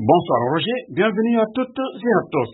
Bonsoir Roger, bienvenue à toutes et à tous.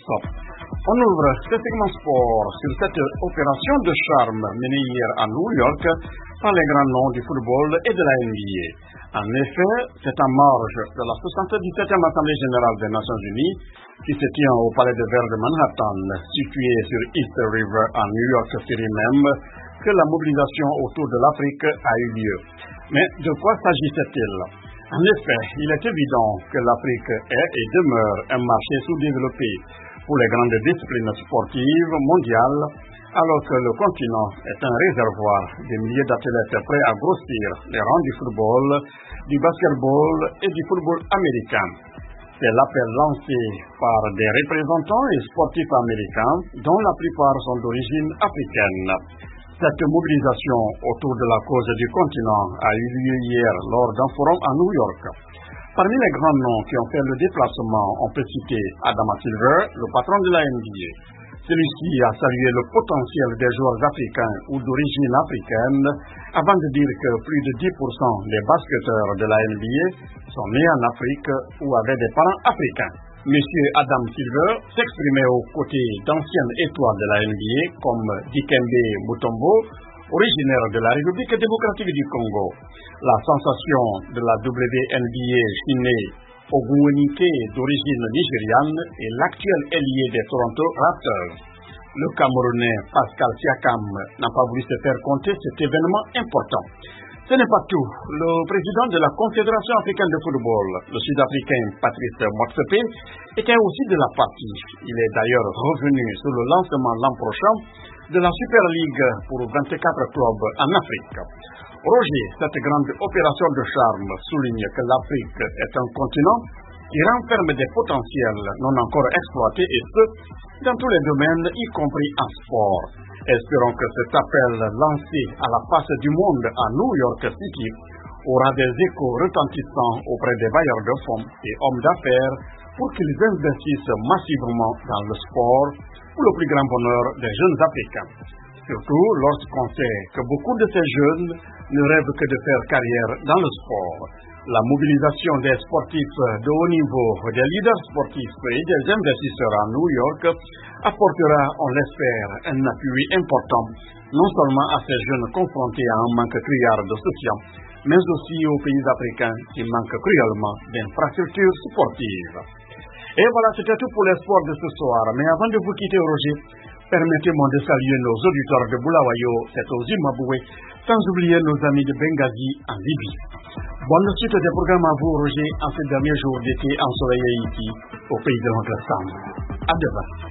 On ouvre ce segment sport sur cette opération de charme menée hier à New York par les grands noms du football et de la NBA. En effet, c'est en marge de la 77e Assemblée générale des Nations Unies qui se tient au Palais de Verre de Manhattan, situé sur East River à New York City même, que la mobilisation autour de l'Afrique a eu lieu. Mais de quoi s'agissait-il? En effet, il est évident que l'Afrique est et demeure un marché sous-développé pour les grandes disciplines sportives mondiales, alors que le continent est un réservoir des milliers d'athlètes prêts à grossir les rangs du football, du basketball et du football américain. C'est l'appel lancé par des représentants et sportifs américains dont la plupart sont d'origine africaine. Cette mobilisation autour de la cause du continent a eu lieu hier lors d'un forum à New York. Parmi les grands noms qui ont fait le déplacement, on peut citer Adama Silver, le patron de la NBA. Celui-ci a salué le potentiel des joueurs africains ou d'origine africaine avant de dire que plus de 10% des basketteurs de la NBA sont nés en Afrique ou avaient des parents africains. Monsieur Adam Silver s'exprimait aux côtés d'anciennes étoiles de la NBA comme Dikembe Mutombo, originaire de la République démocratique du Congo. La sensation de la WNBA Chiné Ogunwuenike d'origine nigériane et l'actuel ailier des Toronto Raptors. Le Camerounais Pascal Siakam n'a pas voulu se faire compter cet événement important. Ce n'est pas tout. Le président de la Confédération africaine de football, le Sud-Africain Patrice Motsepe, était aussi de la partie. Il est d'ailleurs revenu sur le lancement l'an prochain de la Super League pour 24 clubs en Afrique. Roger, cette grande opération de charme souligne que l'Afrique est un continent qui renferme des potentiels non encore exploités et ce, dans tous les domaines, y compris en sport. Espérons que cet appel lancé à la face du monde à New York City aura des échos retentissants auprès des bailleurs de fonds et hommes d'affaires pour qu'ils investissent massivement dans le sport pour le plus grand bonheur des jeunes Africains. Surtout lorsqu'on sait que beaucoup de ces jeunes ne rêvent que de faire carrière dans le sport. La mobilisation des sportifs de haut niveau, des leaders sportifs et des investisseurs à New York apportera, on l'espère, un appui important, non seulement à ces jeunes confrontés à un manque criard de soutien, mais aussi aux pays africains qui manquent cruellement d'infrastructures sportives. Et voilà, c'était tout pour les sports de ce soir. Mais avant de vous quitter, Roger, permettez-moi de saluer nos auditeurs de Bulawayo, c'est au Zimbabwe, sans oublier nos amis de Benghazi en Libye. Bonne suite des programmes à vous, Roger, en ce dernier jour d'été ensoleillé ici, au pays de notre sang. À demain.